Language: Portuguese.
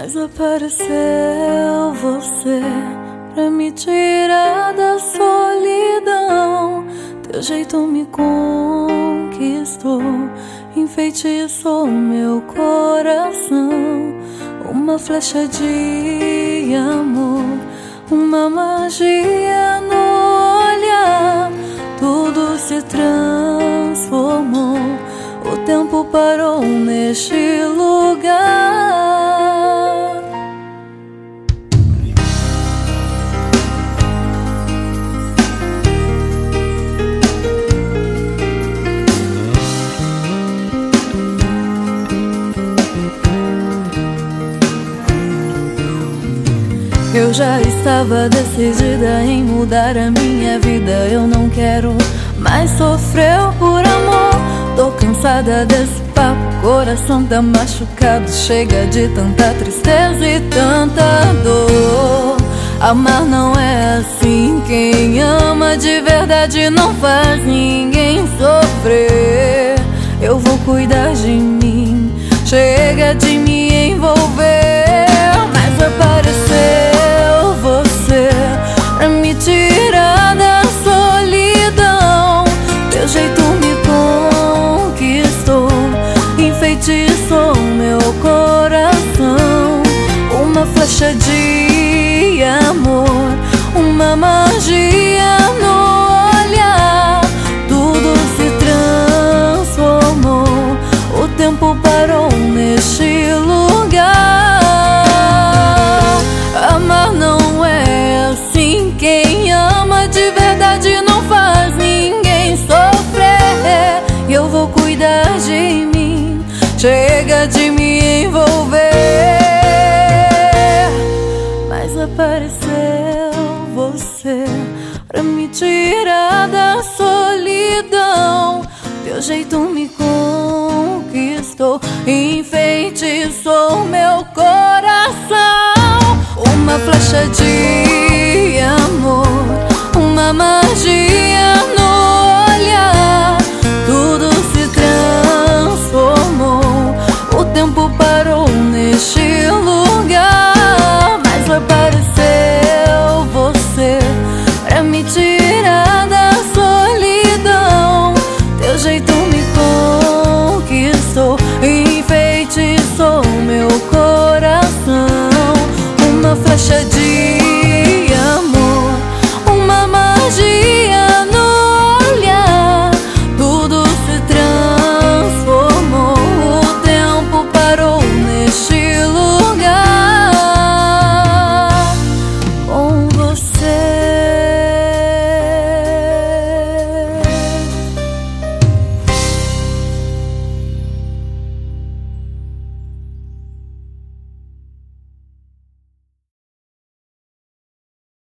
Mas apareceu você pra me tirar da solidão. Teu jeito me conquistou, enfeitiçou meu coração. Uma flecha de amor, uma magia no olhar. Tudo se transformou, o tempo parou neste lugar. Eu já estava decidida em mudar a minha vida. Eu não quero mais sofrer por amor. Tô cansada desse papo, coração tá machucado. Chega de tanta tristeza e tanta dor. Amar não é assim, quem ama de verdade não faz ninguém sofrer. Eu vou cuidar de mim, chega de me envolver. Mas apareceu você pra me tirar da solidão. Teu jeito me conquistou, enfeitiçou meu coração. Uma flecha de amor, uma magia no olhar. Tudo se transformou, o tempo parou neste lugar. Amar não é assim, quem ama de verdade não faz ninguém sofrer. E eu vou cuidar de mim, chega de me envolver. Mas apareceu você pra me tirar da solidão. Teu jeito me conquistou, enfeitiçou meu coração. Uma flecha de amor, uma magia no olhar. Tudo se transformou, o tempo parou neste lugar. Mas apareceu você pra me tirar da solidão. Teu jeito me conquistou, enfeitiçou meu coração. Uma flecha de